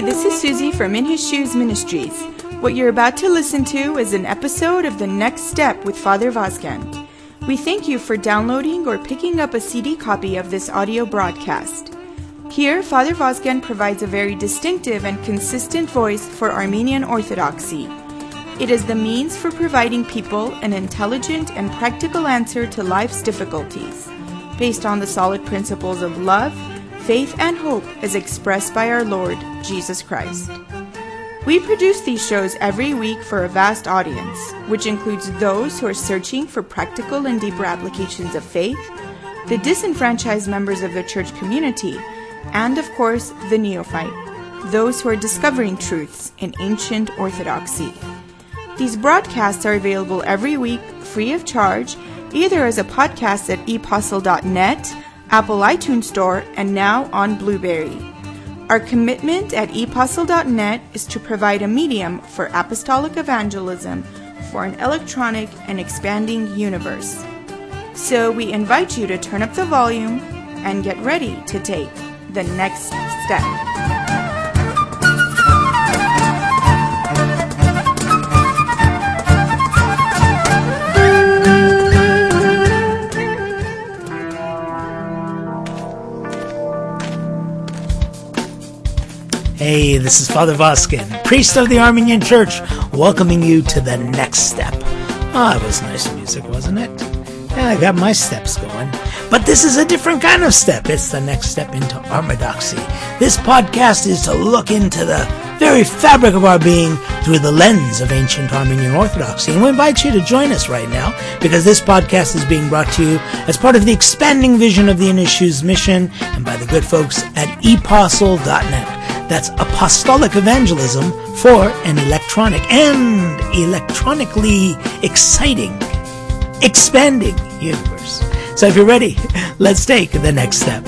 this is Susie from In His Shoes Ministries. What you're about to listen to is an episode of The Next Step with Father Vazgen. We thank you for downloading or picking up a CD copy of this audio broadcast. Here, Father Vazgen provides a very distinctive and consistent voice for Armenian Orthodoxy. It is the means for providing people an intelligent and practical answer to life's difficulties, based on the solid principles of love, faith, and hope as expressed by our Lord, Jesus Christ. We produce these shows every week for a vast audience, which includes those who are searching for practical and deeper applications of faith, the disenfranchised members of the church community, and of course, the neophyte, those who are discovering truths in ancient orthodoxy. These broadcasts are available every week free of charge, either as a podcast at epostle.net, Apple iTunes Store, and now on Blueberry. Our commitment at epostle.net is to provide a medium for apostolic evangelism for an electronic and expanding universe. So we invite you to turn up the volume and get ready to take the next step. Hey, this is Father Vazgen, priest of the Armenian Church, welcoming you to the next step. It was nice music, wasn't it? Yeah, I got my steps going. But this is a different kind of step. It's the next step into Armedoxy. This podcast is to look into the very fabric of our being through the lens of ancient Armenian Orthodoxy. And we invite you to join us right now, because this podcast is being brought to you as part of the expanding vision of the In His Shoes mission and by the good folks at epostle.net. That's apostolic evangelism for an electronic and electronically exciting, expanding universe. So if you're ready, let's take the next step.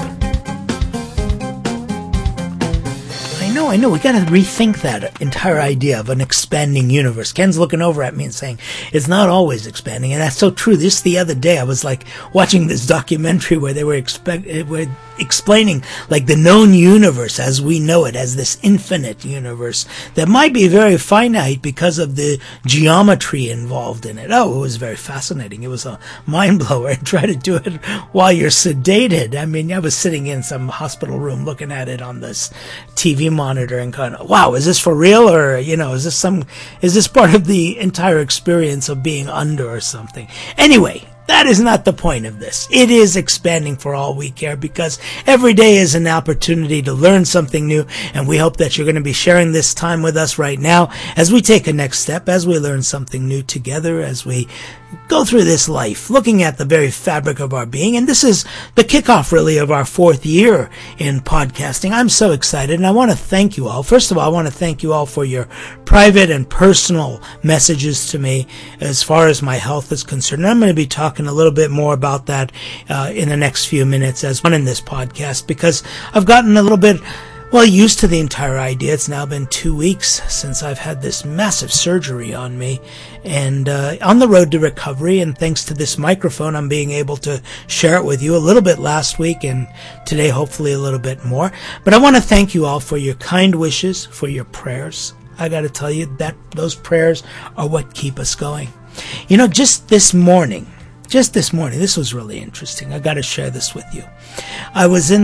I know, we gotta rethink that entire idea of an expanding universe. Ken's looking over at me and saying, it's not always expanding, and that's so true. Just the other day, I was like watching this documentary where they were explaining like the known universe as we know it, as this infinite universe that might be very finite because of the geometry involved in it. Oh, it was very fascinating. It was a mind blower. Try to do it while you're sedated. I mean, I was sitting in some hospital room looking at it on this TV monitor and kind of, wow, is this for real? Or, is this part of the entire experience of being under or something? Anyway, that is not the point of this. It is expanding for all we care, because every day is an opportunity to learn something new, and we hope that you're going to be sharing this time with us right now as we take a next step, as we learn something new together, as we go through this life, looking at the very fabric of our being. And this is the kickoff, really, of our 4th year in podcasting. I'm so excited, and I want to thank you all. First of all, I want to thank you all for your private and personal messages to me as far as my health is concerned. And I'm going to be talking a little bit more about that in the next few minutes as one in this podcast, because I've gotten a little bit used to the entire idea. It's now been 2 weeks since I've had this massive surgery on me, and on the road to recovery, and thanks to this microphone, I'm being able to share it with you a little bit last week, and today hopefully a little bit more. But I want to thank you all for your kind wishes, for your prayers. I got to tell you that those prayers are what keep us going. Just this morning, this was really interesting. I got to share this with you. I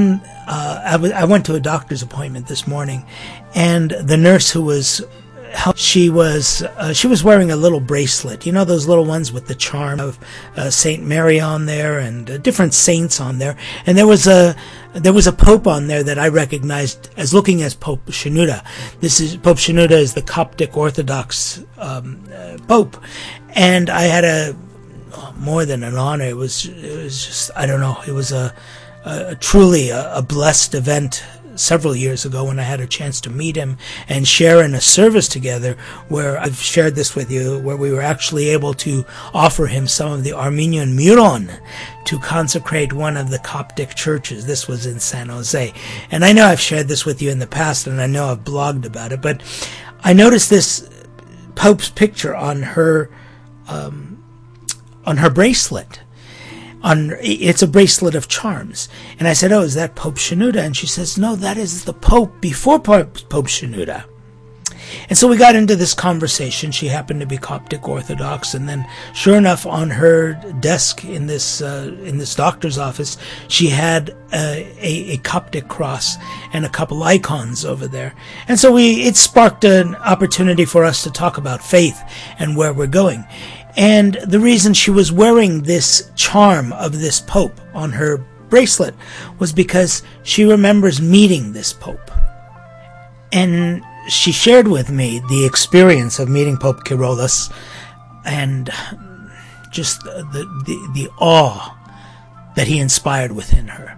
went to a doctor's appointment this morning, and the nurse who was she was wearing a little bracelet, those little ones with the charm of Saint Mary on there and different saints on there. And there was a pope on there that I recognized as looking as Pope Shenouda. Pope Shenouda is the Coptic Orthodox pope, and I had more than an honor. It was just, I don't know. It was a truly a blessed event several years ago when I had a chance to meet him and share in a service together, where I've shared this with you, where we were actually able to offer him some of the Armenian Muron to consecrate one of the Coptic churches. This was in San Jose. And I know I've shared this with you in the past, and I know I've blogged about it, but I noticed this Pope's picture on her bracelet. it's a bracelet of charms. And I said, oh, is that Pope Shenouda? And she says, no, that is the Pope before Pope Shenouda. And so we got into this conversation. She happened to be Coptic Orthodox, and then sure enough, on her desk in this doctor's office, she had a Coptic cross and a couple icons over there. And so it sparked an opportunity for us to talk about faith and where we're going. And the reason she was wearing this charm of this Pope on her bracelet was because she remembers meeting this Pope. And she shared with me the experience of meeting Pope Kyrillos and just the awe that he inspired within her.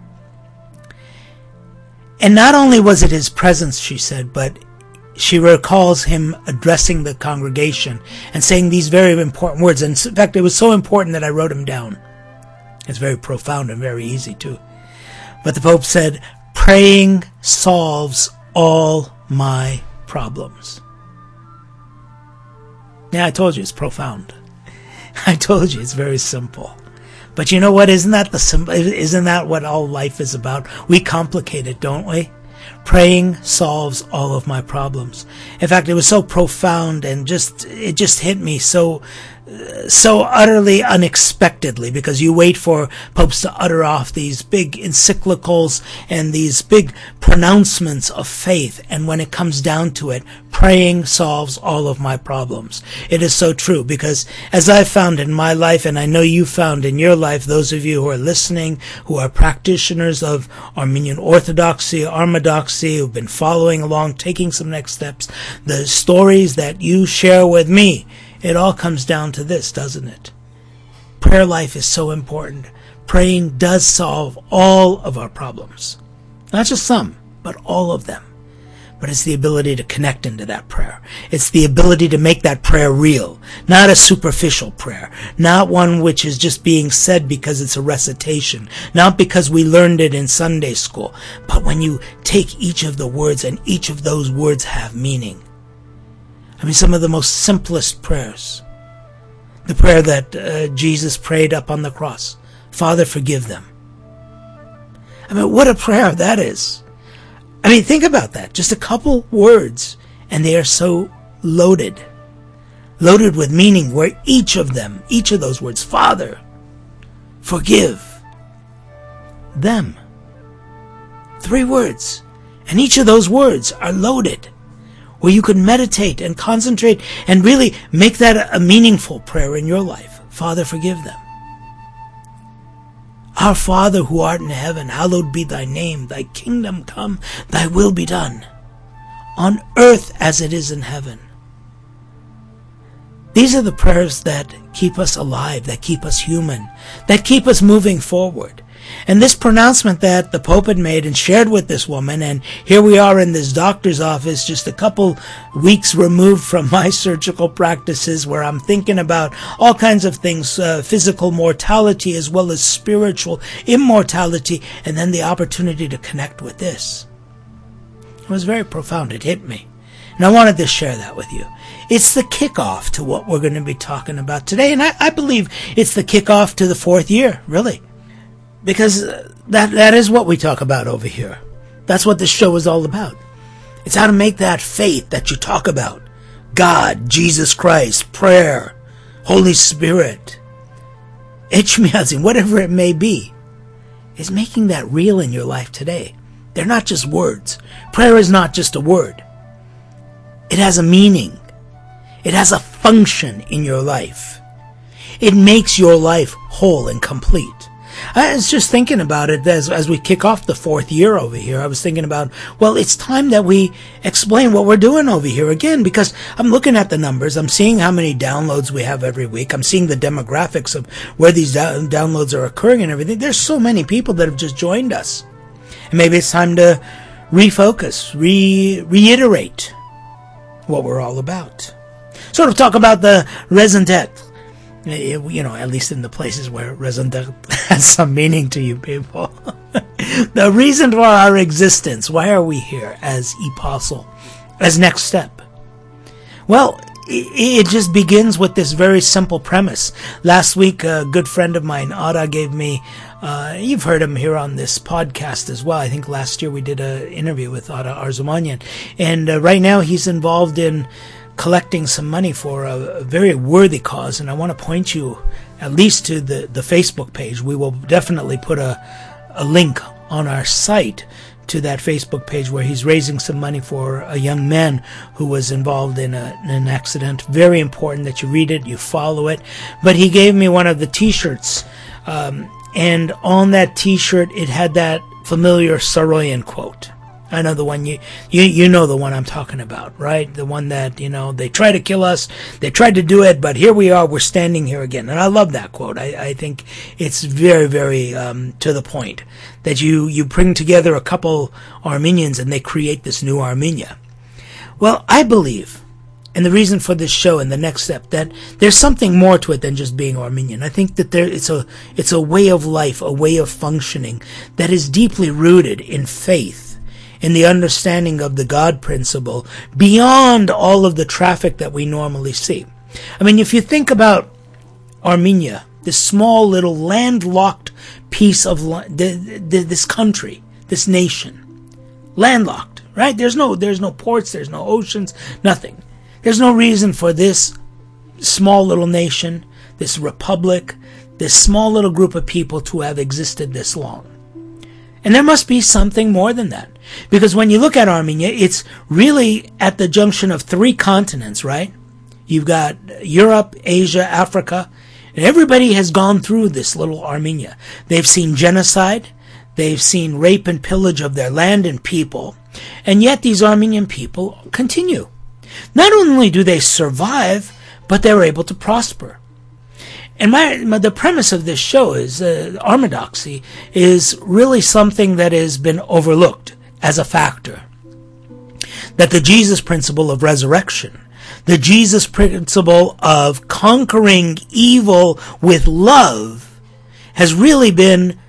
And not only was it his presence, she said, but she recalls him addressing the congregation and saying these very important words. And in fact, it was so important that I wrote them down. It's very profound and very easy too. But the Pope said, "Praying solves all my problems." Yeah, I told you it's profound. I told you it's very simple. But you know what? Isn't that what all life is about? We complicate it, don't we? Praying solves all of my problems. In fact, it was so profound and it just hit me so utterly unexpectedly, because you wait for popes to utter off these big encyclicals and these big pronouncements of faith, and when it comes down to it, praying solves all of my problems. It is so true, because as I've found in my life, and I know you found in your life, those of you who are listening, who are practitioners of Armenian Orthodoxy, Armadoxy, who've been following along, taking some next steps, the stories that you share with me, it all comes down to this, doesn't it? Prayer life is so important. Praying does solve all of our problems. Not just some, but all of them. But it's the ability to connect into that prayer. It's the ability to make that prayer real. Not a superficial prayer. Not one which is just being said because it's a recitation. Not because we learned it in Sunday school. But when you take each of the words, and each of those words have meaning. I mean, some of the most simplest prayers. The prayer that Jesus prayed up on the cross. Father, forgive them. I mean, what a prayer that is. I mean, think about that. Just a couple words, and they are so loaded. Loaded with meaning, where each of those words, Father, forgive them. 3 words. And each of those words are loaded, where you can meditate and concentrate and really make that a meaningful prayer in your life. Father, forgive them. Our Father who art in heaven, hallowed be thy name. Thy kingdom come, thy will be done, on earth as it is in heaven. These are the prayers that keep us alive, that keep us human, that keep us moving forward. And this pronouncement that the Pope had made and shared with this woman, and here we are in this doctor's office just a couple weeks removed from my surgical practices, where I'm thinking about all kinds of things, physical mortality as well as spiritual immortality, and then the opportunity to connect with this. It was very profound. It hit me. And I wanted to share that with you. It's the kickoff to what we're going to be talking about today, and I believe it's the kickoff to the 4th year, really. Because that is what we talk about over here. That's what this show is all about. It's how to make that faith that you talk about. God, Jesus Christ, prayer, Holy Spirit, Echmiazim, whatever it may be, is making that real in your life today. They're not just words. Prayer is not just a word. It has a meaning. It has a function in your life. It makes your life whole and complete. I was just thinking about it as we kick off the 4th year over here. I was thinking about, well, it's time that we explain what we're doing over here again, because I'm looking at the numbers. I'm seeing how many downloads we have every week. I'm seeing the demographics of where these downloads are occurring and everything. There's so many people that have just joined us. And maybe it's time to refocus, reiterate what we're all about. Sort of talk about the raison d'etre. You know, at least in the places where raison d'etre has some meaning to you people. The reason for our existence. Why are we here as apostle, as next step? Well, it just begins with this very simple premise. Last week, a good friend of mine, Ada, gave me, you've heard him here on this podcast as well. I think last year we did an interview with Ada Arzumanyan. And right now he's involved in collecting some money for a very worthy cause. And I want to point you at least to the Facebook page. We will definitely put a link on our site to that Facebook page where he's raising some money for a young man who was involved in an accident. Very important that you read it, you follow it. But he gave me one of the T-shirts, and on that T-shirt it had that familiar Saroyan quote. I know the one you know the one I'm talking about, right? The one that, they try to kill us, they tried to do it, but here we are, we're standing here again. And I love that quote. I think it's very, very to the point that you bring together a couple Armenians and they create this new Armenia. Well, I believe, and the reason for this show and the next step, that there's something more to it than just being Armenian. I think that it's a way of life, a way of functioning that is deeply rooted in faith, in the understanding of the God principle, beyond all of the traffic that we normally see. I mean, if you think about Armenia, this small little landlocked piece of this country, this nation, landlocked, right? There's no ports, there's no oceans, nothing. There's no reason for this small little nation, this republic, this small little group of people to have existed this long. And there must be something more than that. Because when you look at Armenia, it's really at the junction of 3 continents, right? You've got Europe, Asia, Africa, and everybody has gone through this little Armenia. They've seen genocide, they've seen rape and pillage of their land and people, and yet these Armenian people continue. Not only do they survive, but they're able to prosper. And the premise of this show is Armadoxy is really something that has been overlooked as a factor. That the Jesus principle of resurrection, the Jesus principle of conquering evil with love, has really been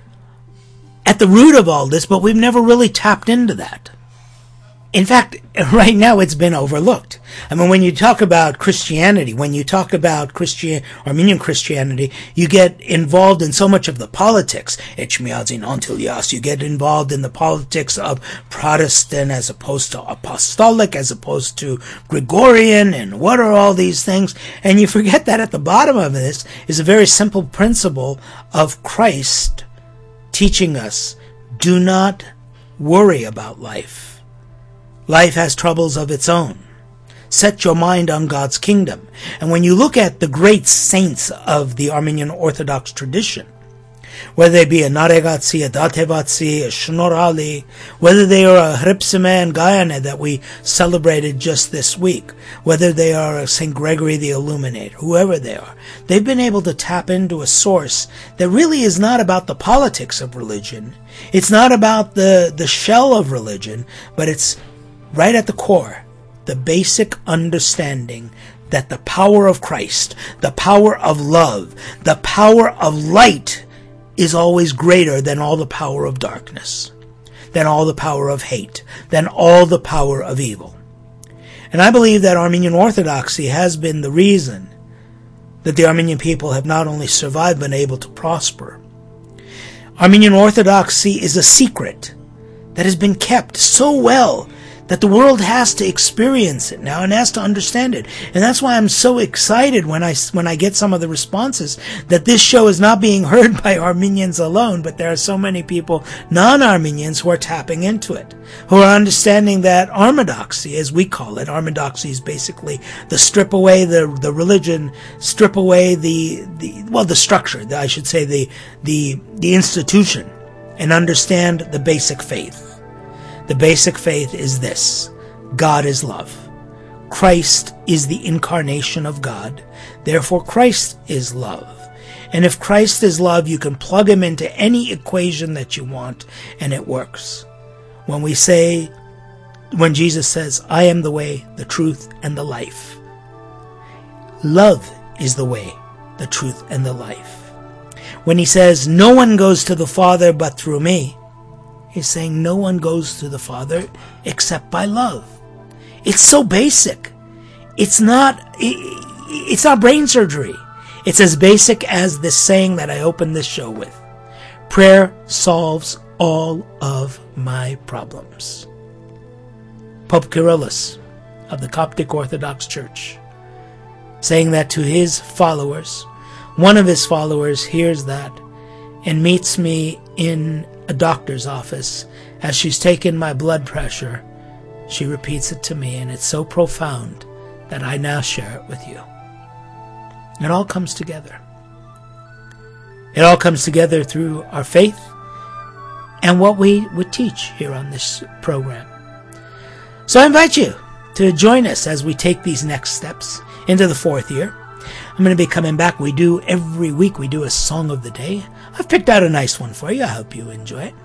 at the root of all this, but we've never really tapped into that. In fact, right now it's been overlooked. I mean, when you talk about Christianity, when you talk about Armenian Christianity, you get involved in so much of the politics. You get involved in the politics of Protestant as opposed to Apostolic, as opposed to Gregorian, and what are all these things? And you forget that at the bottom of this is a very simple principle of Christ teaching us, do not worry about life. Life has troubles of its own. Set your mind on God's kingdom. And when you look at the great saints of the Armenian Orthodox tradition, whether they be a Naregatsi, a Datevatsi, a Shnorali, whether they are a Hripsime and Gayane that we celebrated just this week, whether they are a St. Gregory the Illuminator, whoever they are, they've been able to tap into a source that really is not about the politics of religion. It's not about the shell of religion, but it's right at the core, the basic understanding that the power of Christ, the power of love, the power of light is always greater than all the power of darkness, than all the power of hate, than all the power of evil. And I believe that Armenian Orthodoxy has been the reason that the Armenian people have not only survived but able to prosper. Armenian Orthodoxy is a secret that has been kept so well that the world has to experience it now and has to understand it. And that's why I'm so excited when I get some of the responses that this show is not being heard by Armenians alone, but there are so many people, non-Armenians, who are tapping into it, who are understanding that Armadoxy, as we call it, Armadoxy is basically the strip away the religion, strip away the structure, I should say, the institution, and understand the basic faith. The basic faith is this: God is love. Christ is the incarnation of God. Therefore, Christ is love. And if Christ is love, you can plug him into any equation that you want, and it works. When Jesus says, I am the way, the truth, and the life, love is the way, the truth, and the life. When he says, no one goes to the Father but through me, he's saying no one goes to the Father except by love. It's so basic. It's not brain surgery. It's as basic as this saying that I opened this show with. Prayer solves all of my problems. Pope Kyrillos of the Coptic Orthodox Church, saying that to his followers. One of his followers hears that and meets me in a doctor's office as she's taken my blood pressure. She repeats it to me, and it's so profound that I now share it with you. It all comes together. It all comes together through our faith and what we would teach here on this program. So I invite you to join us as we take these next steps into the 4th year. I'm going to be coming back. Every week we do a song of the day. I've picked out a nice one for you. I hope you enjoy it.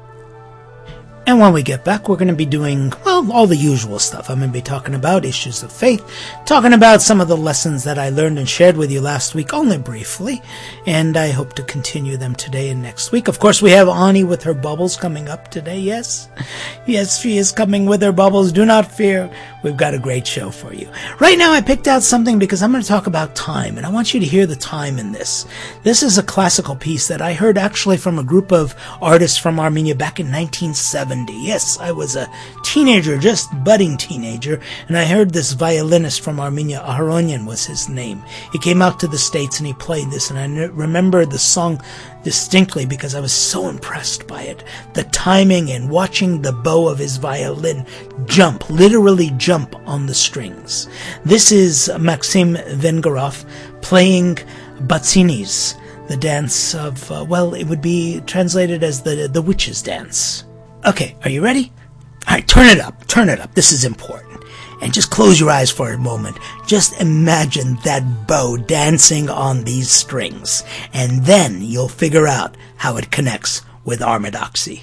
And when we get back, we're going to be doing, all the usual stuff. I'm going to be talking about issues of faith, talking about some of the lessons that I learned and shared with you last week, only briefly, and I hope to continue them today and next week. Of course, we have Ani with her bubbles coming up today, yes? Yes, she is coming with her bubbles. Do not fear. We've got a great show for you. Right now, I picked out something because I'm going to talk about time, and I want you to hear the time in this. This is a classical piece that I heard actually from a group of artists from Armenia back in 1970. Yes, I was a teenager, just budding teenager, and I heard this violinist from Armenia, Aharonyan was his name. He came out to the States and he played this, and I remember the song distinctly because I was so impressed by it. The timing and watching the bow of his violin literally jump on the strings. This is Maxim Vengerov playing Batsinis, the dance of, it would be translated as the witch's dance. Okay, are you ready? All right, turn it up. This is important. And just close your eyes for a moment. Just imagine that bow dancing on these strings. And then you'll figure out how it connects with Armadoxy.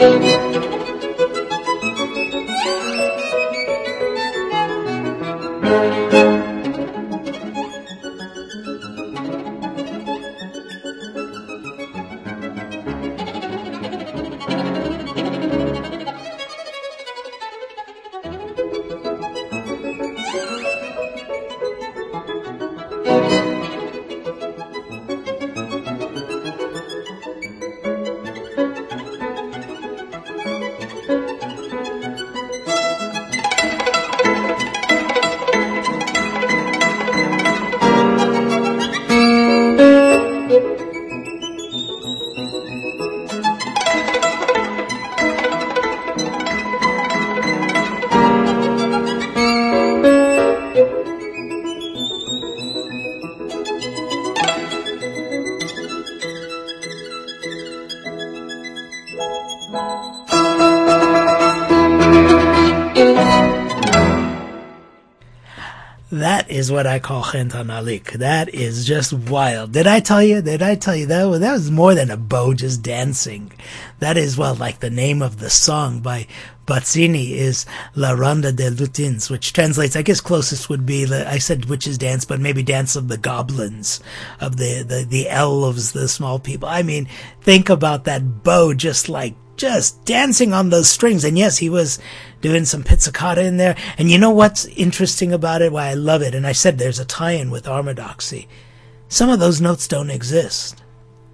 That is what I call Chentan Alik. That is just wild. Did I tell you that was more than a bow just dancing. That is, well, like the name of the song by Bazzini is La Ronda de Lutins, which translates, I guess closest would be, I said witches dance, but maybe dance of the goblins, of the elves, the small people. I mean, think about that bow just dancing on those strings. And yes, he was doing some pizzicato in there. And you know what's interesting about it? Why I love it. And I said there's a tie-in with Armadoxy. Some of those notes don't exist.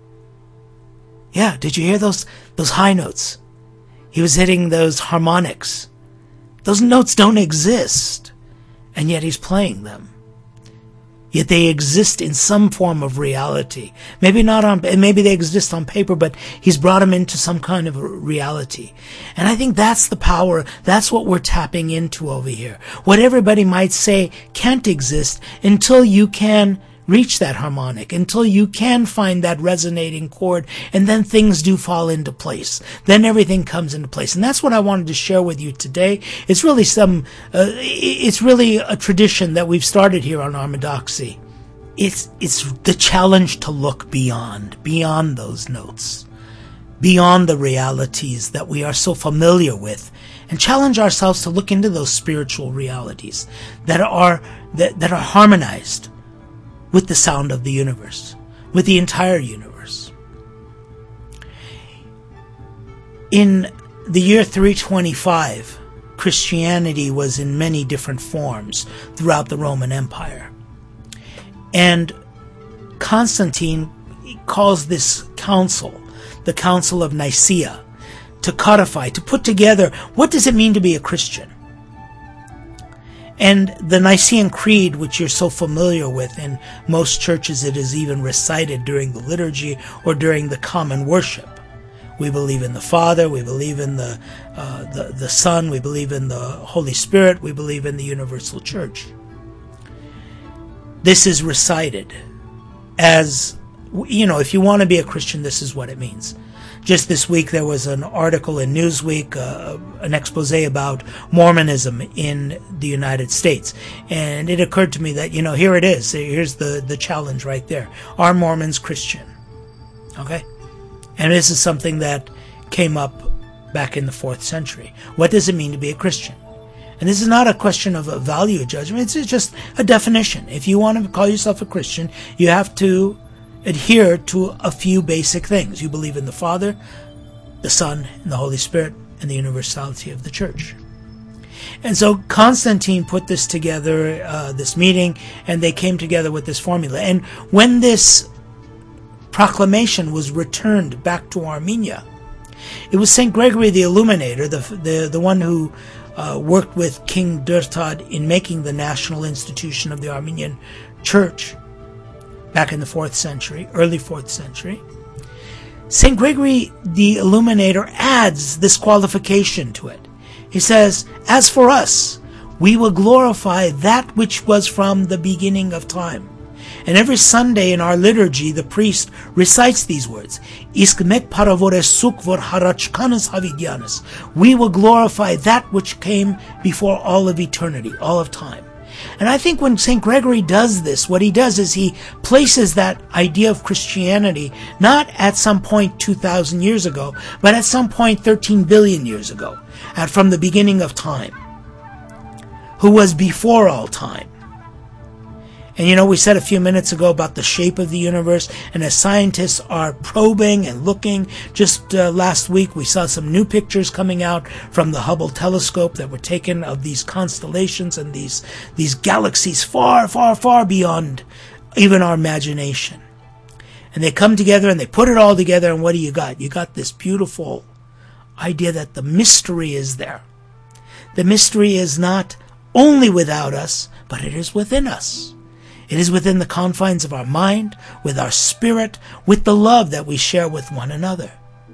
Yeah, did you hear those high notes? He was hitting those harmonics. Those notes don't exist. And yet he's playing them. Yet they exist in some form of reality. Maybe they exist on paper, but he's brought them into some kind of reality. And I think that's the power, that's what we're tapping into over here. What everybody might say can't exist until you can reach that harmonic, until you can find that resonating chord, and then things do fall into place. Then everything comes into place. And that's what I wanted to share with you today. It's really it's really a tradition that we've started here on Armadoxy. It's the challenge to look beyond those notes, beyond the realities that we are so familiar with, and challenge ourselves to look into those spiritual realities that are harmonized with the sound of the universe, with the entire universe. In the year 325, Christianity was in many different forms throughout the Roman Empire. And Constantine calls this council, the Council of Nicaea, to codify, to put together, what does it mean to be a Christian? And the Nicene Creed, which you're so familiar with, in most churches it is even recited during the liturgy or during the common worship. We believe in the Father, we believe in the Son, we believe in the Holy Spirit, we believe in the universal church. This is recited as, if you want to be a Christian, this is what it means. Just this week there was an article in Newsweek, an expose about Mormonism in the United States. And it occurred to me that, here it is. Here's the challenge right there. Are Mormons Christian? Okay? And this is something that came up back in the 4th century. What does it mean to be a Christian? And this is not a question of a value judgment. It's just a definition. If you want to call yourself a Christian, you have to adhere to a few basic things. You believe in the Father, the Son, and the Holy Spirit, and the universality of the Church. And so Constantine put this together, this meeting, and they came together with this formula. And when this proclamation was returned back to Armenia, it was St. Gregory the Illuminator, the one who worked with King Durtad in making the national institution of the Armenian Church, back in the 4th century, early 4th century. St. Gregory the Illuminator adds this qualification to it. He says, as for us, we will glorify that which was from the beginning of time. And every Sunday in our liturgy, the priest recites these words, Iskmek paravore suk vor harachkanas havidyanas. We will glorify that which came before all of eternity, all of time. And I think when St. Gregory does this, what he does is he places that idea of Christianity not at some point 2,000 years ago, but at some point 13 billion years ago, from the beginning of time, who was before all time. And we said a few minutes ago about the shape of the universe, and as scientists are probing and looking, just last week we saw some new pictures coming out from the Hubble telescope that were taken of these constellations and these galaxies far, far, far beyond even our imagination. And they come together and they put it all together, and what do you got? You got this beautiful idea that the mystery is there. The mystery is not only without us, but it is within us. It is within the confines of our mind, with our spirit, with the love that we share with one another.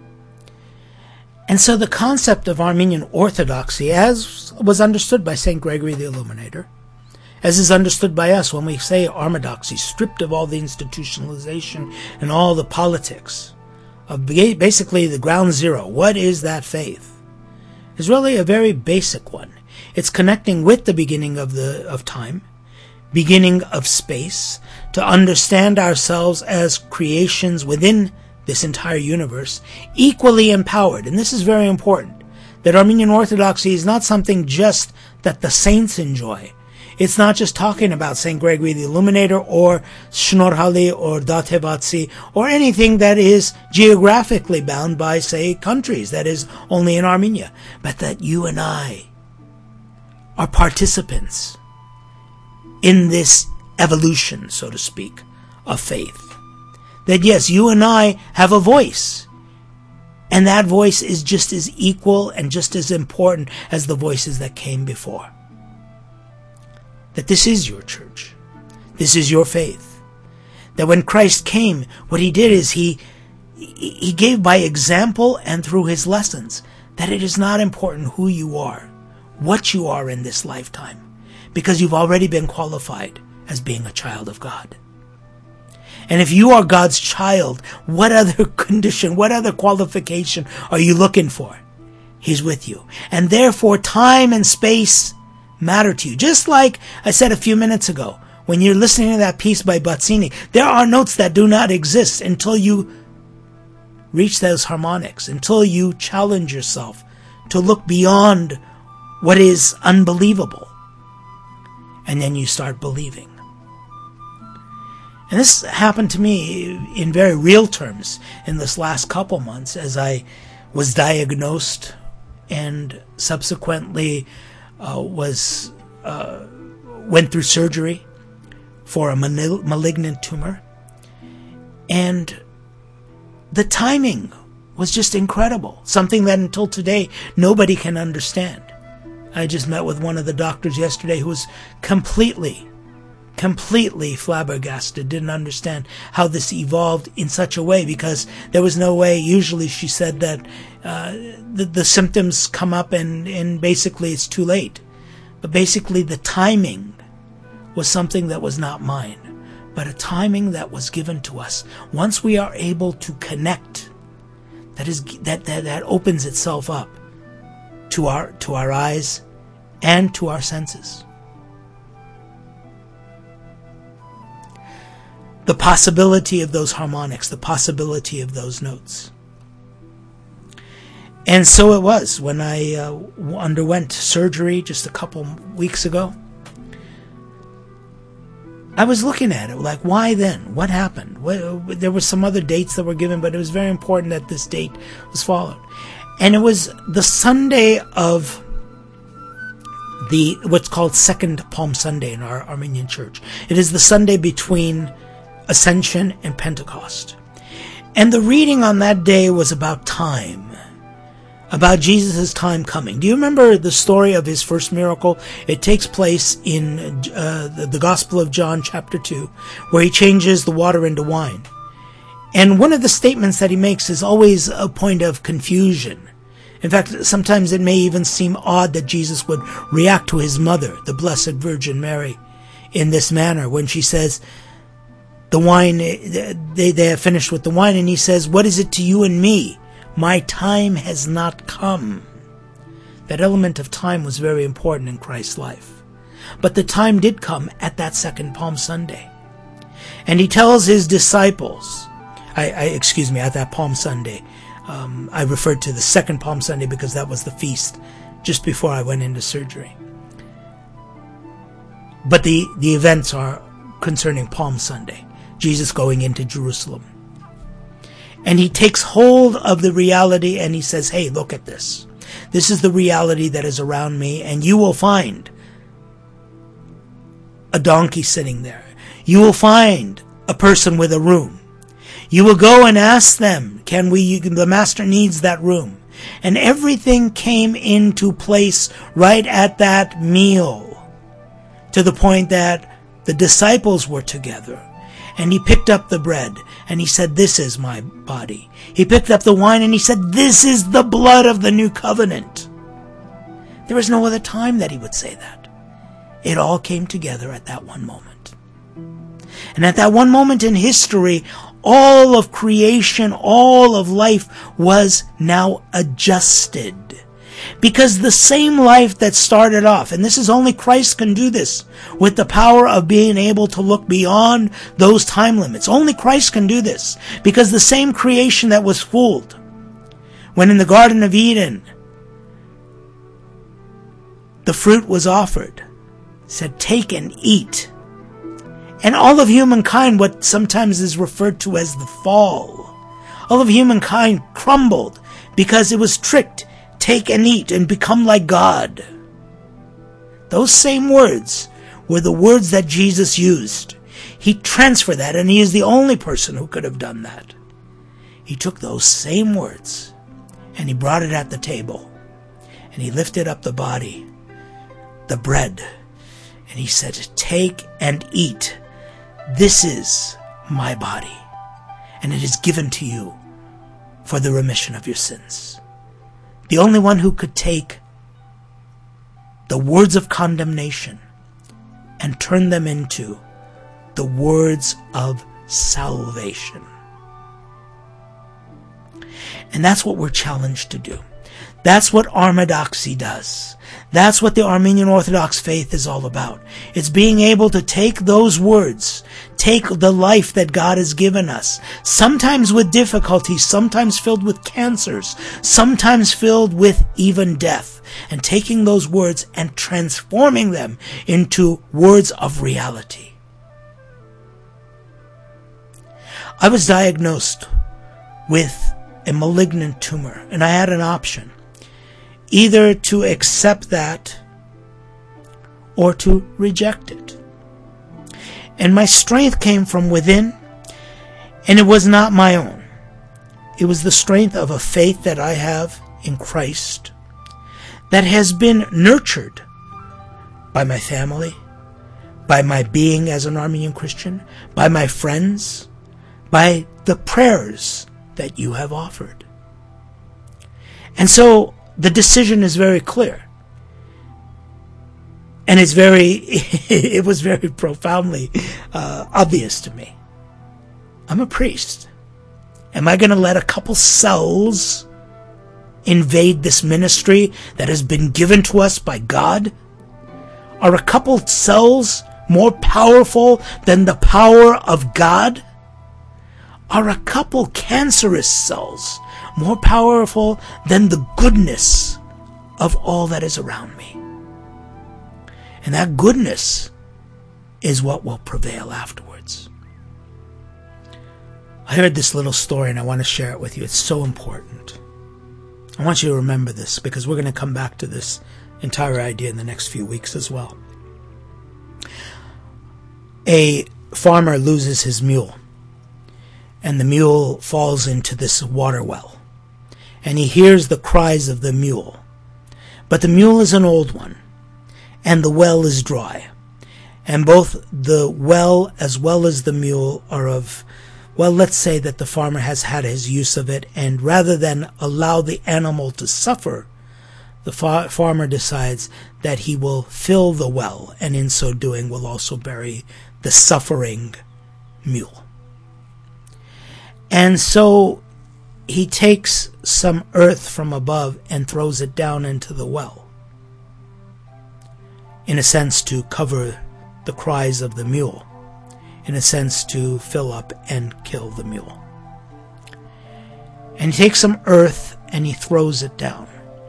And so the concept of Armenian orthodoxy, as was understood by St. Gregory the Illuminator, as is understood by us when we say Armadoxy, stripped of all the institutionalization and all the politics, of basically the ground zero, what is that faith, is really a very basic one. It's connecting with the beginning of time, beginning of space, to understand ourselves as creations within this entire universe, equally empowered. And this is very important, that Armenian Orthodoxy is not something just that the saints enjoy. It's not just talking about St. Gregory the Illuminator or Shnorhali or Datevatsi or anything that is geographically bound by, say, countries, that is only in Armenia, but that you and I are participants in this evolution, so to speak, of faith. That yes, you and I have a voice, and that voice is just as equal and just as important as the voices that came before. That this is your church. This is your faith. That when Christ came, what he did is he gave by example and through his lessons that it is not important who you are, what you are in this lifetime, because you've already been qualified as being a child of God. And if you are God's child, what other condition, what other qualification are you looking for? He's with you. And therefore, time and space matter to you. Just like I said a few minutes ago, when you're listening to that piece by Bazzini, there are notes that do not exist until you reach those harmonics, until you challenge yourself to look beyond what is unbelievable. And then you start believing. And this happened to me in very real terms in this last couple months as I was diagnosed and subsequently went through surgery for a malignant tumor. And the timing was just incredible. Something that until today nobody can understand. I just met with one of the doctors yesterday who was completely flabbergasted, didn't understand how this evolved in such a way, because there was no way. Usually she said that the symptoms come up and basically it's too late. But basically the timing was something that was not mine, but a timing that was given to us. Once we are able to connect, that opens itself up to our eyes and to our senses. The possibility of those harmonics, the possibility of those notes. And so it was when I underwent surgery just a couple weeks ago. I was looking at it like, why then? What happened? There were some other dates that were given, but it was very important that this date was followed. And it was the Sunday of what's called Second Palm Sunday in our Armenian church. It is the Sunday between Ascension and Pentecost. And the reading on that day was about time, about Jesus' time coming. Do you remember the story of his first miracle? It takes place in the Gospel of John chapter 2, where he changes the water into wine. And one of the statements that he makes is always a point of confusion. In fact, sometimes it may even seem odd that Jesus would react to his mother, the Blessed Virgin Mary, in this manner when she says, the wine, they have finished with the wine, and he says, what is it to you and me? My time has not come. That element of time was very important in Christ's life. But the time did come at that second Palm Sunday. And he tells his disciples, at that Palm Sunday, I referred to the second Palm Sunday because that was the feast just before I went into surgery. But the events are concerning Palm Sunday, Jesus going into Jerusalem. And he takes hold of the reality and he says, hey, look at this. This is the reality that is around me, and you will find a donkey sitting there. You will find a person with a room. You will go and ask them, the master needs that room. And everything came into place right at that meal, to the point that the disciples were together. And he picked up the bread and he said, this is my body. He picked up the wine and he said, this is the blood of the new covenant. There was no other time that he would say that. It all came together at that one moment. And at that one moment in history, all of creation, all of life was now adjusted. Because the same life that started off, and this is only Christ can do this, with the power of being able to look beyond those time limits. Only Christ can do this. Because the same creation that was fooled, when in the Garden of Eden, the fruit was offered, said, take and eat. And all of humankind, what sometimes is referred to as the fall, all of humankind crumbled because it was tricked. Take and eat and become like God. Those same words were the words that Jesus used. He transferred that, and he is the only person who could have done that. He took those same words and he brought it at the table, and he lifted up the body, the bread, and he said, take and eat. This is my body, and it is given to you for the remission of your sins. The only one who could take the words of condemnation and turn them into the words of salvation. And that's what we're challenged to do. That's what Orthodoxy does. That's what the Armenian Orthodox faith is all about. It's being able to take those words, take the life that God has given us, sometimes with difficulties, sometimes filled with cancers, sometimes filled with even death, and taking those words and transforming them into words of reality. I was diagnosed with a malignant tumor, and I had an option. Either to accept that or to reject it. And my strength came from within, and it was not my own. It was the strength of a faith that I have in Christ that has been nurtured by my family, by my being as an Armenian Christian, by my friends, by the prayers that you have offered. And so the decision is very clear. And it was very profoundly obvious to me. I'm a priest. Am I going to let a couple cells invade this ministry that has been given to us by God? Are a couple cells more powerful than the power of God? Are a couple cancerous cells more powerful than the goodness of all that is around me? And that goodness is what will prevail afterwards. I heard this little story and I want to share it with you. It's so important. I want you to remember this because we're going to come back to this entire idea in the next few weeks as well. A farmer loses his mule, and the mule falls into this water well. And he hears the cries of the mule. But the mule is an old one, and the well is dry. And both the well as well as the mule are of, well, let's say that the farmer has had his use of it, and rather than allow the animal to suffer, the farmer decides that he will fill the well, and in so doing will also bury the suffering mule. And so he takes some earth from above and throws it down into the well. in a sense to cover the cries of the mule, in a sense to fill up and kill the mule. And he takes some earth and he throws it down.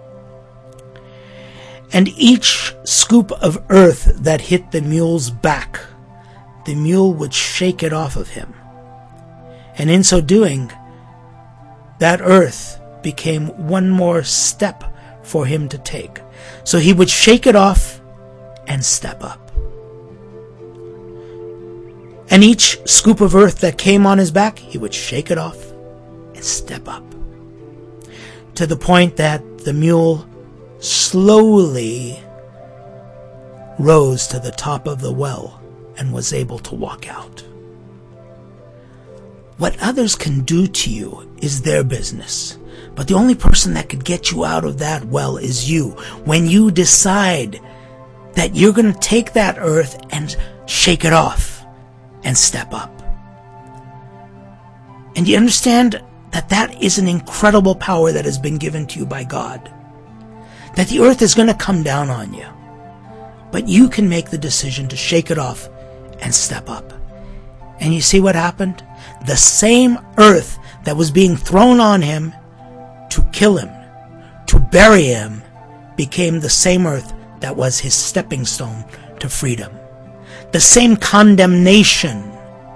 And each scoop of earth that hit the mule's back, the mule would shake it off of him. And in so doing, that earth became one more step for him to take. So he would shake it off and step up. And each scoop of earth that came on his back, he would shake it off and step up. To the point that the mule slowly rose to the top of the well and was able to walk out. What others can do to you is their business. But the only person that could get you out of that well is you. When you decide that you're going to take that earth and shake it off and step up. And you understand that that is an incredible power that has been given to you by God. That the earth is going to come down on you. But you can make the decision to shake it off and step up. And you see what happened? The same earth that was being thrown on him to kill him, to bury him, became the same earth that was his stepping stone to freedom. The same condemnation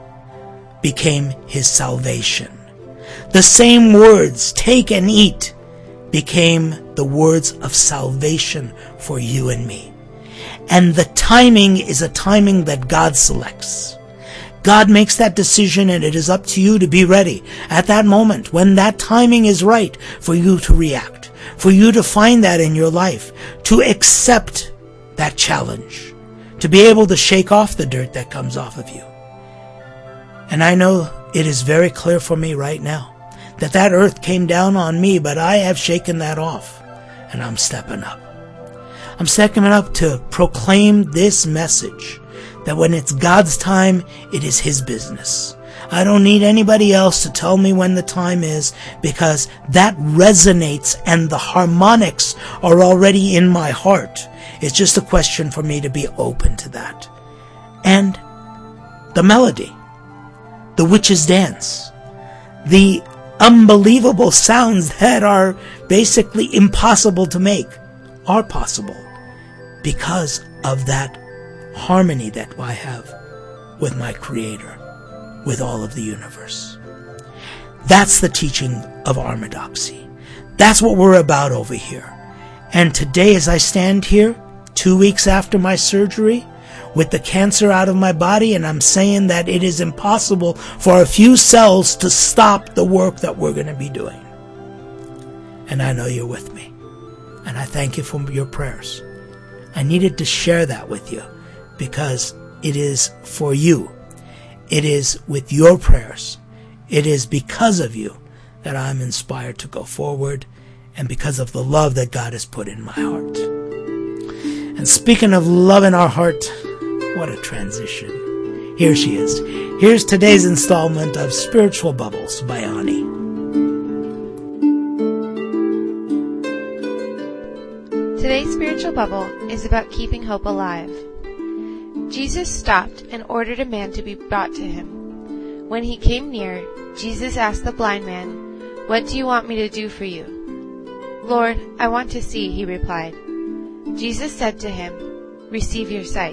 became his salvation. The same words, take and eat, became the words of salvation for you and me. And the timing is a timing that God selects. God makes that decision, and it is up to you to be ready at that moment when that timing is right for you to react, for you to find that in your life, to accept that challenge, to be able to shake off the dirt that comes off of you. And I know it is very clear for me right now that that earth came down on me, but I have shaken that off, and I'm stepping up. I'm stepping up to proclaim this message, that when it's God's time, it is His business. I don't need anybody else to tell me when the time is, because that resonates and the harmonics are already in my heart. It's just a question for me to be open to that. And the melody, the witch's dance, the unbelievable sounds that are basically impossible to make are possible because of that harmony that I have with my Creator, with all of the universe. That's the teaching of Armadoxy. That's what we're about over here. And today, as I stand here, 2 weeks after my surgery, with the cancer out of my body, and I'm saying that it is impossible for a few cells to stop the work that we're going to be doing. And I know you're with me. And I thank you for your prayers. I needed to share that with you, because it is for you. It is with your prayers. It is because of you that I'm inspired to go forward, and because of the love that God has put in my heart. And speaking of love in our heart, what a transition. Here she is. Here's today's installment of Spiritual Bubbles by Ani. Today's spiritual bubble is about keeping hope alive. Jesus stopped and ordered a man to be brought to him. When he came near, Jesus asked the blind man, "What do you want me to do for you?" "Lord, I want to see," he replied. Jesus said to him, "Receive your sight."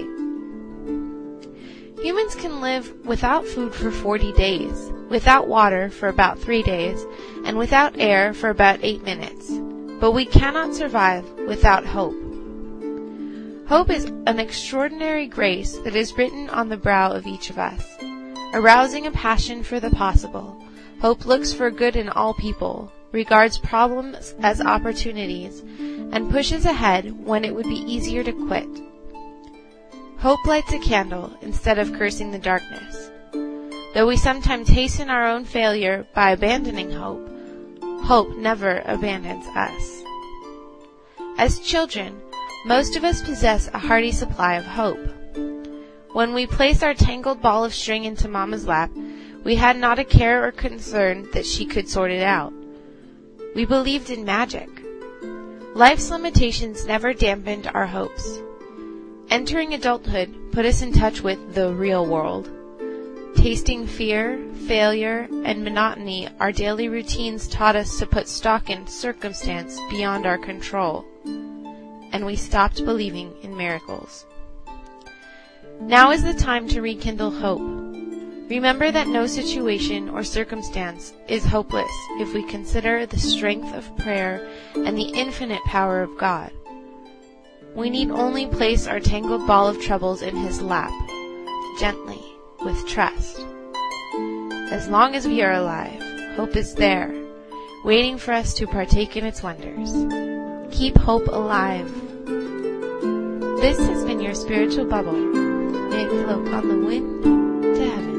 Humans can live without food for 40 days, without water for about 3 days, and without air for about 8 minutes. But we cannot survive without hope. Hope is an extraordinary grace that is written on the brow of each of us. Arousing a passion for the possible, hope looks for good in all people, regards problems as opportunities, and pushes ahead when it would be easier to quit. Hope lights a candle instead of cursing the darkness. Though we sometimes hasten our own failure by abandoning hope, hope never abandons us. As children, most of us possess a hearty supply of hope. When we placed our tangled ball of string into Mama's lap, we had not a care or concern that she could sort it out. We believed in magic. Life's limitations never dampened our hopes. Entering adulthood put us in touch with the real world. Tasting fear, failure, and monotony, our daily routines taught us to put stock in circumstance beyond our control, and we stopped believing in miracles. Now is the time to rekindle hope. Remember that no situation or circumstance is hopeless if we consider the strength of prayer and the infinite power of God. We need only place our tangled ball of troubles in His lap, gently, with trust. As long as we are alive, hope is there, waiting for us to partake in its wonders. Keep hope alive. This has been your spiritual bubble. May it float on the wind to heaven.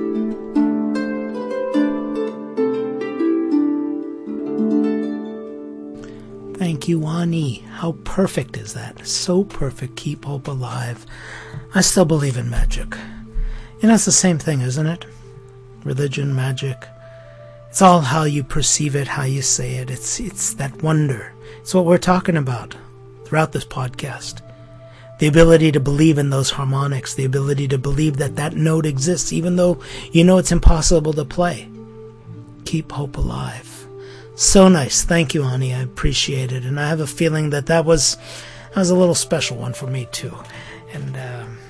Thank you, Ani. How perfect is that? So perfect. Keep hope alive. I still believe in magic. You know, it's the same thing, isn't it? Religion, magic. It's all how you perceive it, how you say it. It's that wonder. It's what we're talking about throughout this podcast. The ability to believe in those harmonics, the ability to believe that that note exists, even though you know it's impossible to play. Keep hope alive. So nice. Thank you, Ani. I appreciate it. And I have a feeling that was a little special one for me, too. And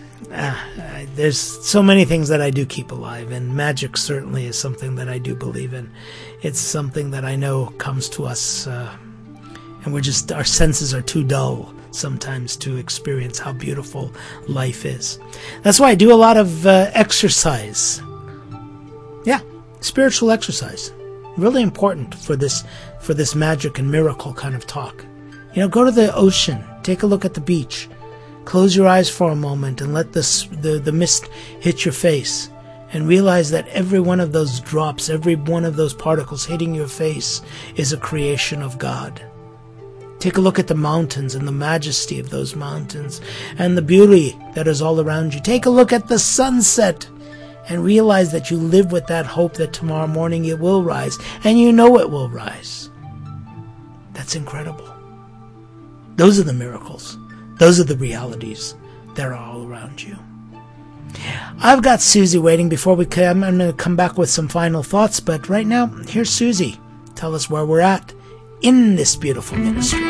there's so many things that I do keep alive, and magic certainly is something that I do believe in. It's something that I know comes to us, and our senses are too dull sometimes to experience how beautiful life is. That's why I do a lot of exercise. Yeah, spiritual exercise. Really important for this magic and miracle kind of talk. You know, go to the ocean, take a look at the beach, close your eyes for a moment and let the mist hit your face, and realize that every one of those drops, every one of those particles hitting your face is a creation of God. Take a look at the mountains and the majesty of those mountains and the beauty that is all around you. Take a look at the sunset and realize that you live with that hope that tomorrow morning it will rise, and you know it will rise. That's incredible. Those are the miracles. Those are the realities that are all around you. I've got Susie waiting before we come. I'm going to come back with some final thoughts, but right now, here's Susie. Tell us where we're at in this beautiful ministry.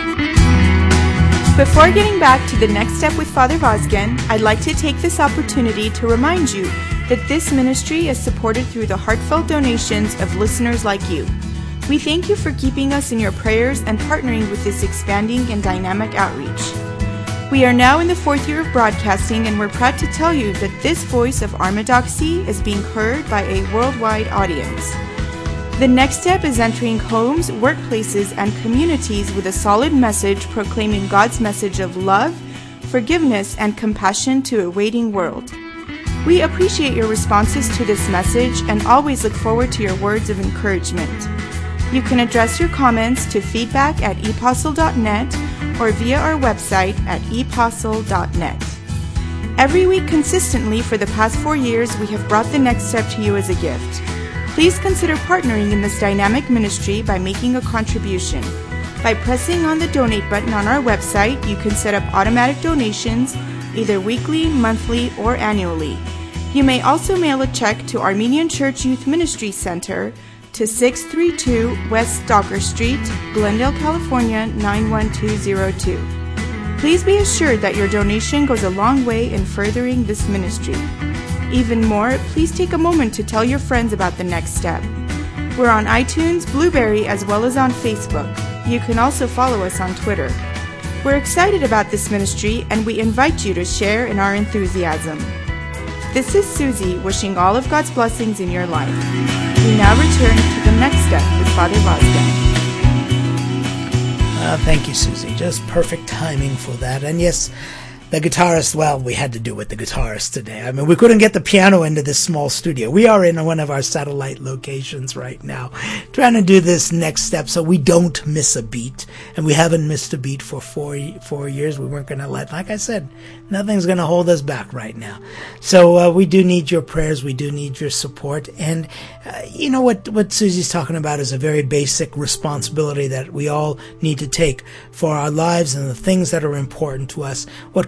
Before getting back to the next step with Father Vazgen, I'd like to take this opportunity to remind you that this ministry is supported through the heartfelt donations of listeners like you. We thank you for keeping us in your prayers and partnering with this expanding and dynamic outreach. We are now in the 4th year of broadcasting, and we're proud to tell you that this voice of Armadoxy is being heard by a worldwide audience. The next step is entering homes, workplaces, and communities with a solid message proclaiming God's message of love, forgiveness, and compassion to a waiting world. We appreciate your responses to this message and always look forward to your words of encouragement. You can address your comments to feedback@epostle.net or via our website at epostle.net. Every week consistently for the past 4 years, we have brought the next step to you as a gift. Please consider partnering in this dynamic ministry by making a contribution. By pressing on the donate button on our website, you can set up automatic donations either weekly, monthly, or annually. You may also mail a check to Armenian Church Youth Ministry Center to 632 West Stalker Street, Glendale, California 91202. Please be assured that your donation goes a long way in furthering this ministry. Even more, please take a moment to tell your friends about the next step. We're on iTunes, Blueberry, as well as on Facebook. You can also follow us on Twitter. We're excited about this ministry, and we invite you to share in our enthusiasm. This is Susie wishing all of God's blessings in your life. We now return to the next step with Father Vazgen. Thank you, Susie. Just perfect timing for that. And yes, the guitarist, well, we had to do with the guitarist today. I mean, we couldn't get the piano into this small studio. We are in one of our satellite locations right now, trying to do this next step so we don't miss a beat. And we haven't missed a beat for four years. We weren't going to like I said, nothing's going to hold us back right now. So we do need your prayers. We do need your support. And you know what Susie's talking about is a very basic responsibility that we all need to take for our lives and the things that are important to us. What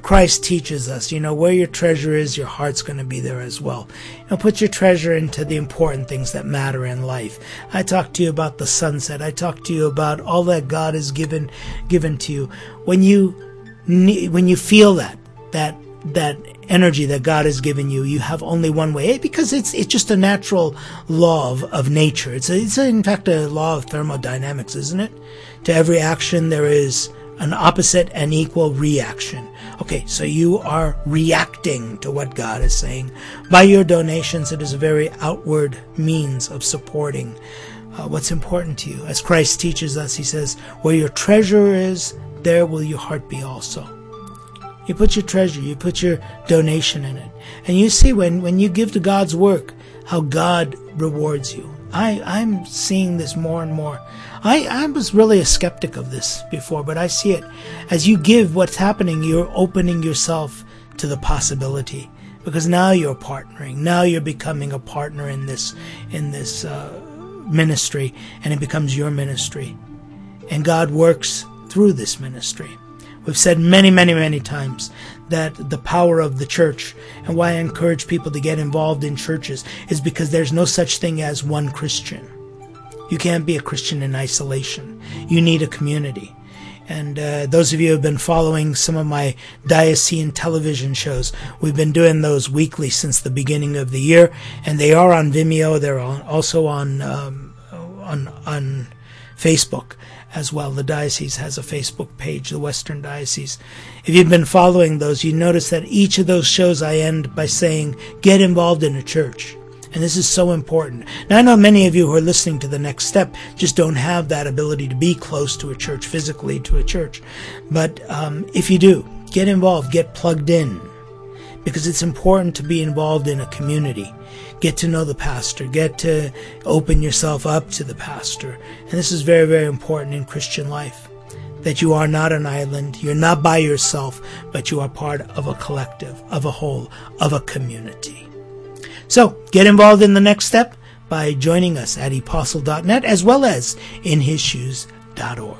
Christ teaches us, where your treasure is, your heart's going to be there as well. Put your treasure into the important things that matter in life. I talked to you about the sunset. I talked to you about all that God has given to you. When you feel that energy that God has given you, you have only one way, because it's just a natural law of nature. It's in fact a law of thermodynamics, isn't it? To every action there is an opposite and equal reaction. Okay, so you are reacting to what God is saying. By your donations, it is a very outward means of supporting what's important to you. As Christ teaches us, he says, where your treasure is, there will your heart be also. You put your treasure, you put your donation in it. And you see when you give to God's work, how God rewards you. I'm seeing this more and more. I was really a skeptic of this before, but I see it. As you give, what's happening, you're opening yourself to the possibility. Because now you're partnering. Now you're becoming a partner in this ministry, and it becomes your ministry. And God works through this ministry. We've said many, many, many times that the power of the church, and why I encourage people to get involved in churches, is because there's no such thing as one Christian. You can't be a Christian in isolation. You need a community. And those of you who have been following some of my diocesan television shows, we've been doing those weekly since the beginning of the year, and they are on Vimeo. They're also on Facebook as well. The diocese has a Facebook page, the Western Diocese. If you've been following those, you notice that each of those shows I end by saying, get involved in a church. And this is so important. Now, I know many of you who are listening to The Next Step just don't have that ability to be close to a church, physically to a church. But if you do, get involved, get plugged in, because it's important to be involved in a community. Get to know the pastor. Get to open yourself up to the pastor. And this is very, very important in Christian life, that you are not an island. You're not by yourself, but you are part of a collective, of a whole, of a community. So, get involved in The Next Step by joining us at apostle.net as well as inhisshoes.org.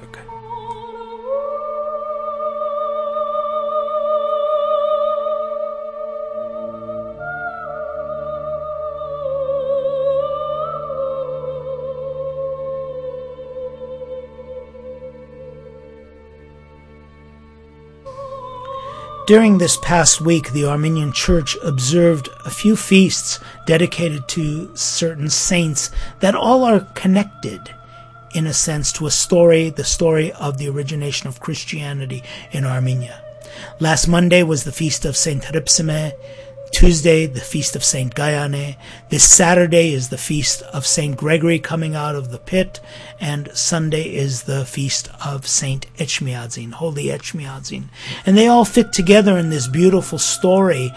During this past week, the Armenian Church observed a few feasts dedicated to certain saints that all are connected, in a sense, to a story, the story of the origination of Christianity in Armenia. Last Monday was the feast of Saint Hripsime. Tuesday, the feast of Saint Gayane. This Saturday is the feast of Saint Gregory coming out of the pit. And Sunday is the feast of Saint Echmiadzin, Holy Echmiadzin. And they all fit together in this beautiful story,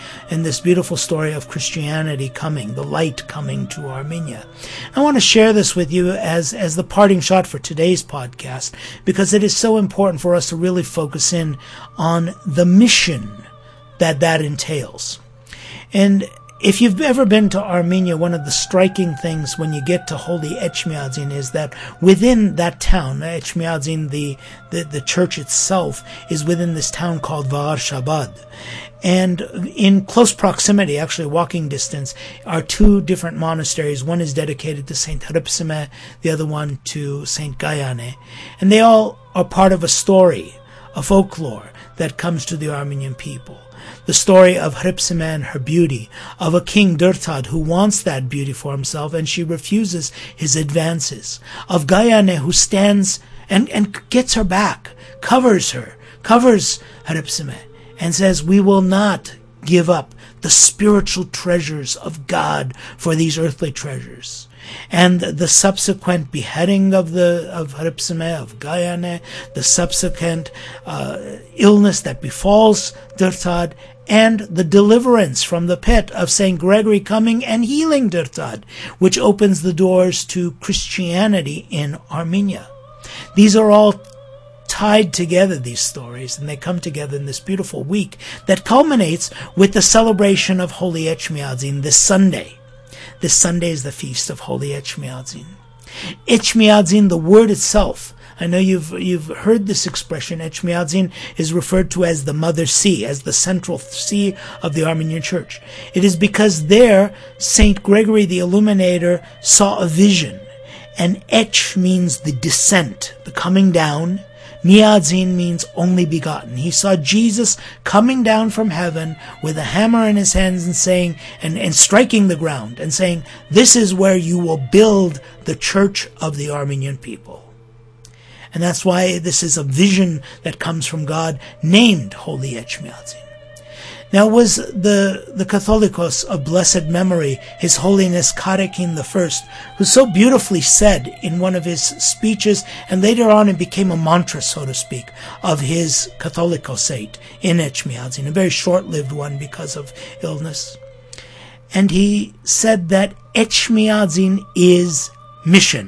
of Christianity coming, the light coming to Armenia. I want to share this with you as the parting shot for today's podcast, because it is so important for us to really focus in on the mission that entails. And if you've ever been to Armenia, one of the striking things when you get to Holy Echmiadzin is that within that town, Echmiadzin, the church itself, is within this town called Var Shabad. And in close proximity, actually walking distance, are two different monasteries. One is dedicated to Saint Hripsime, the other one to Saint Gayane. And they all are part of a story, a folklore that comes to the Armenian people. The story of Hripsime and her beauty, of a king Durtad who wants that beauty for himself and she refuses his advances, of Gayane who stands and gets her back, covers Hripsime and says, we will not give up the spiritual treasures of God for these earthly treasures. And the subsequent beheading of Hripsime, of Gayane, the subsequent illness that befalls Durtad, and the deliverance from the pit of St. Gregory coming and healing Durtad, which opens the doors to Christianity in Armenia. These are all tied together, these stories, and they come together in this beautiful week that culminates with the celebration of Holy Echmiadzin this Sunday. This Sunday is the feast of Holy Echmiadzin. Echmiadzin, the word itself, I know you've heard this expression. Etchmiadzin is referred to as the Mother See, as the central see of the Armenian Church. It is because there, Saint Gregory the Illuminator saw a vision. And Etch means the descent, the coming down. Miadzin means only begotten. He saw Jesus coming down from heaven with a hammer in his hands and saying, and striking the ground and saying, "This is where you will build the church of the Armenian people." And that's why this is a vision that comes from God named Holy Etchmiadzin. Now, was the Catholicos of blessed memory, His Holiness Karekin I, who so beautifully said in one of his speeches, and later on it became a mantra, so to speak, of his Catholicosate in Etchmiadzin, a very short-lived one because of illness. And he said that Etchmiadzin is mission.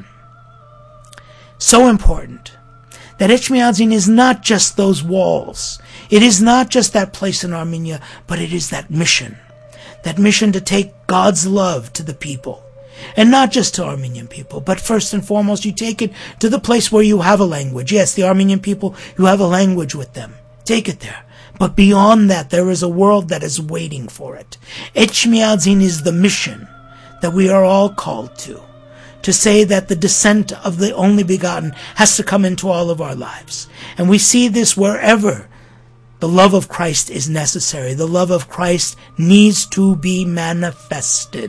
So important. That Etchmiadzin is not just those walls. It is not just that place in Armenia, but it is that mission. That mission to take God's love to the people. And not just to Armenian people, but first and foremost, you take it to the place where you have a language. Yes, the Armenian people, you have a language with them. Take it there. But beyond that, there is a world that is waiting for it. Etchmiadzin is the mission that we are all called to say that the descent of the only begotten has to come into all of our lives. And we see this wherever the love of Christ is necessary. The love of Christ needs to be manifested.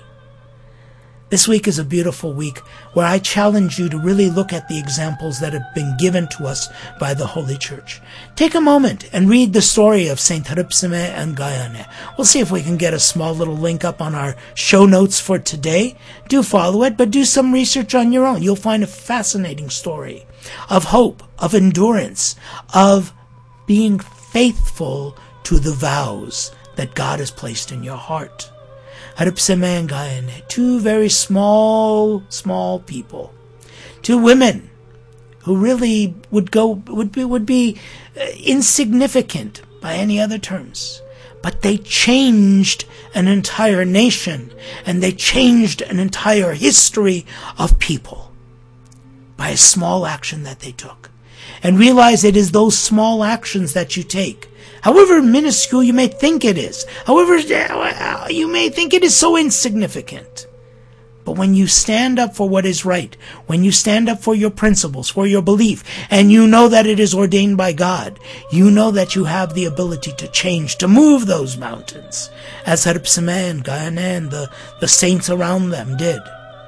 This week is a beautiful week where I challenge you to really look at the examples that have been given to us by the Holy Church. Take a moment and read the story of Saint Hripsime and Gayane. We'll see if we can get a small little link up on our show notes for today. Do follow it, but do some research on your own. You'll find a fascinating story of hope, of endurance, of being faithful to the vows that God has placed in your heart. Hripsime and Gayane, two very small people, two women who really would be insignificant by any other terms, but they changed an entire nation and they changed an entire history of people by a small action that they took. And realize it is those small actions that you take, however minuscule you may think it is, however you may think it is so insignificant. But when you stand up for what is right, when you stand up for your principles, for your belief, and you know that it is ordained by God, you know that you have the ability to change, to move those mountains, as Hripsime and Gayane and the saints around them did.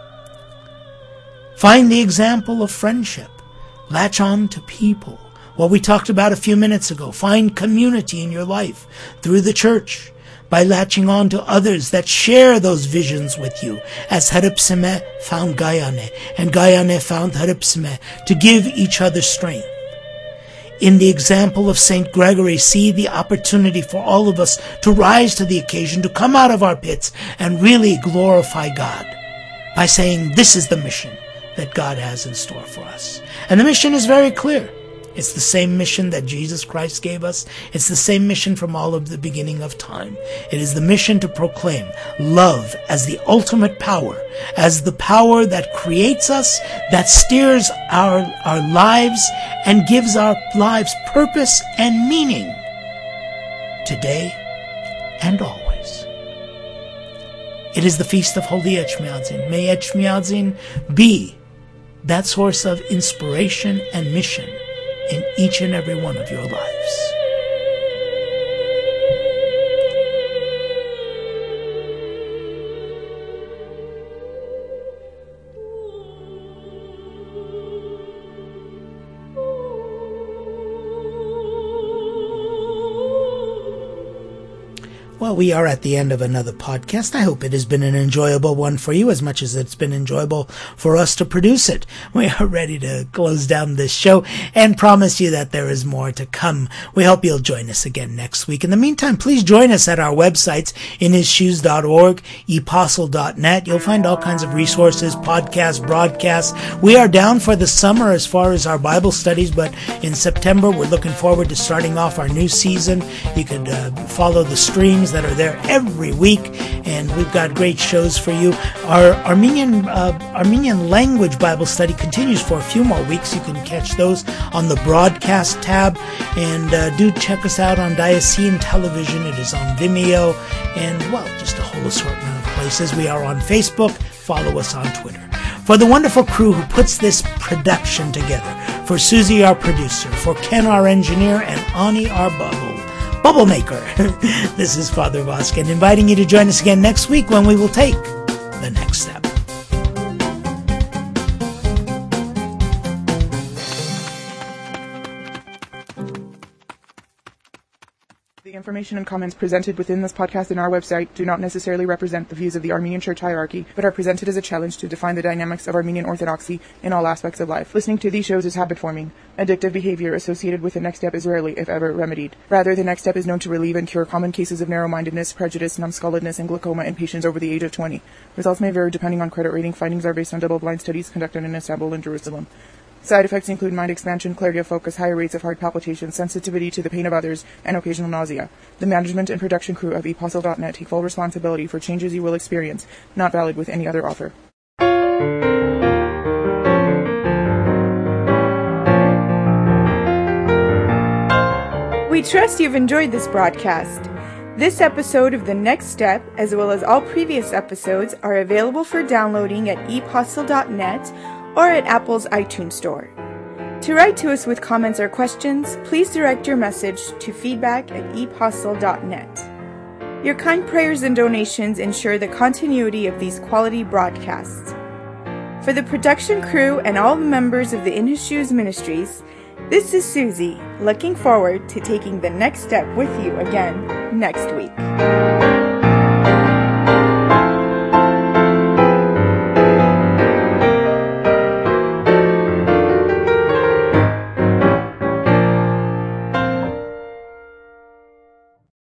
Find the example of friendship. Latch on to people. What we talked about a few minutes ago. Find community in your life through the church by latching on to others that share those visions with you, as Hripsime found Gayane and Gayane found Hripsime, to give each other strength. In the example of Saint Gregory, see the opportunity for all of us to rise to the occasion, to come out of our pits and really glorify God by saying, this is the mission that God has in store for us. And the mission is very clear. It's the same mission that Jesus Christ gave us. It's the same mission from all of the beginning of time. It is the mission to proclaim love as the ultimate power, as the power that creates us, that steers our lives and gives our lives purpose and meaning today and always. It is the feast of Holy Etchmiadzin. May Etchmiadzin be that source of inspiration and mission in each and every one of your lives. Well, we are at the end of another podcast. I hope it has been an enjoyable one for you as much as it's been enjoyable for us to produce it. We are ready to close down this show and promise you that there is more to come. We hope you'll join us again next week. In the meantime, please join us at our websites, inhisshoes.org, epostle.net. You'll find all kinds of resources, podcasts, broadcasts. We are down for the summer as far as our Bible studies, but in September, we're looking forward to starting off our new season. You could follow the streams programs that are there every week, and we've got great shows for you. Our Armenian language Bible study continues for a few more weeks. You can catch those on the broadcast tab, and do check us out on Diocesan Television. It is on Vimeo, and, well, just a whole assortment of places. We are on Facebook. Follow us on Twitter. For the wonderful crew who puts this production together, for Susie, our producer, for Ken, our engineer, and Ani, our bubble maker, this is Father Voskin inviting you to join us again next week when we will take the next step. The information and comments presented within this podcast and our website do not necessarily represent the views of the Armenian Church hierarchy, but are presented as a challenge to define the dynamics of Armenian Orthodoxy in all aspects of life. Listening to these shows is habit-forming. Addictive behavior associated with the Next Step is rarely, if ever, remedied. Rather, the Next Step is known to relieve and cure common cases of narrow-mindedness, prejudice, numbskulledness, and glaucoma in patients over the age of 20. Results may vary depending on credit rating. Findings are based on double-blind studies conducted in Istanbul and Jerusalem. Side effects include mind expansion, clarity of focus, higher rates of heart palpitations, sensitivity to the pain of others, and occasional nausea. The management and production crew of ePostle.net take full responsibility for changes you will experience, not valid with any other offer. We trust you've enjoyed this broadcast. This episode of The Next Step, as well as all previous episodes, are available for downloading at ePostle.net or at Apple's iTunes Store. To write to us with comments or questions, please direct your message to feedback@epostle.net. Your kind prayers and donations ensure the continuity of these quality broadcasts. For the production crew and all the members of the In His Shoes Ministries, this is Susie, looking forward to taking the next step with you again next week.